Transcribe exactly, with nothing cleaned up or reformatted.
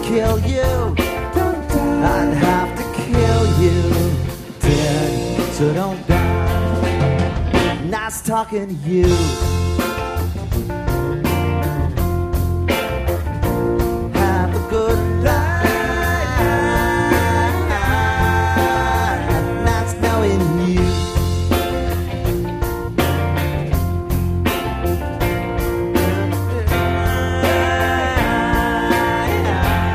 kill you. I'd have to kill you dead, so don't die. Nice talking to you.